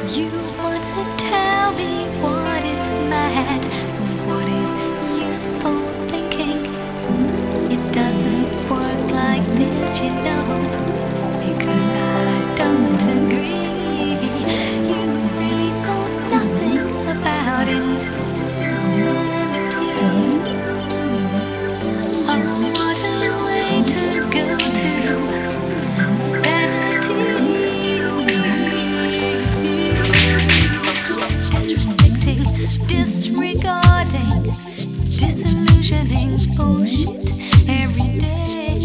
You wanna tell me what is mad, what is useful thinking? It doesn't work like this, you know, because I don't agree. You really know nothing about insanity. Oh, what a way to go to sanity. Disrespecting, disregarding, disillusioning bullshit every day.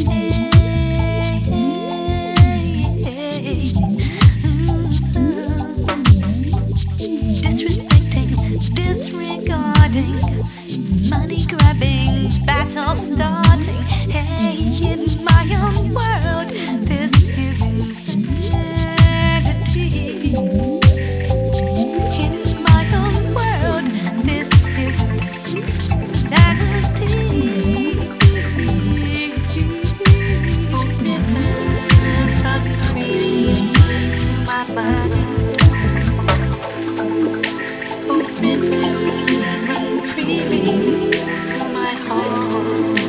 Disrespecting, disregarding, money grabbing, battle starting. Hey, in my own world, this is insanity. In my own world, this isn't sanity. River run freely through my mind. River run freely through my heart.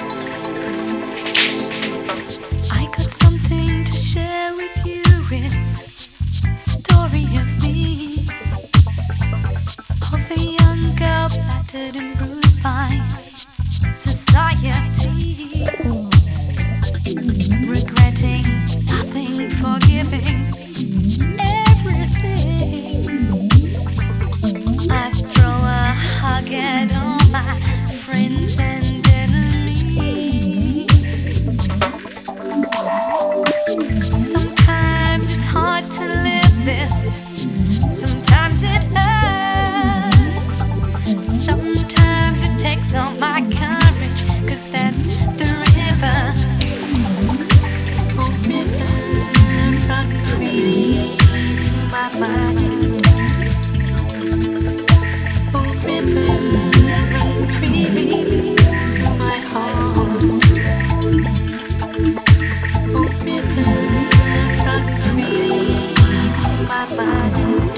I got something to share with you. It's the story of me, of a young girl battered and bruised by society, regretting nothing, forgiving everything. I throw a hug at all my friends and enemies. Sometimes it's hard to live this, sometimes it hurts, sometimes it takes all my courage, 'cause that's the river. Oh, river, run freely through my mind. Oh, river, run freely through my heart. Oh, river, run freely through my mind.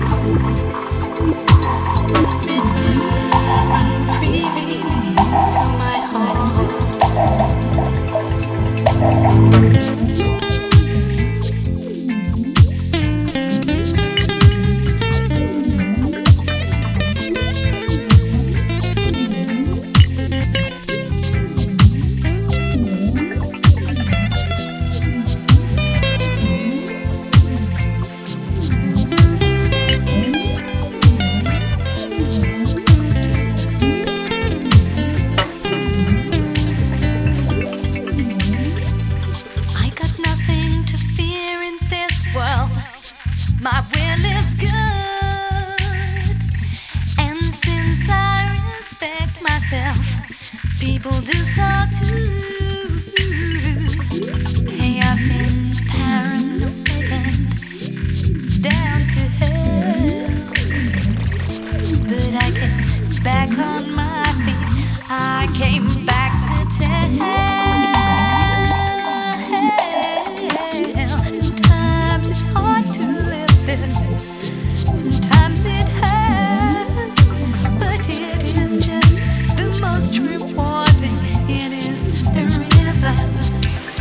Oh, river, run freely through my heart. I got nothing to fear in this world. My will is good, and since I respect myself, people do so too. Hey, I've been paranoid and down to hell, but I came back on my feet. I came back to tell. Sometimes it's hard to live this, sometimes it hurts, but it is just the most rewarding. It is the river.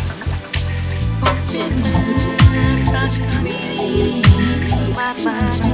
Oh, river, run freely through my mind.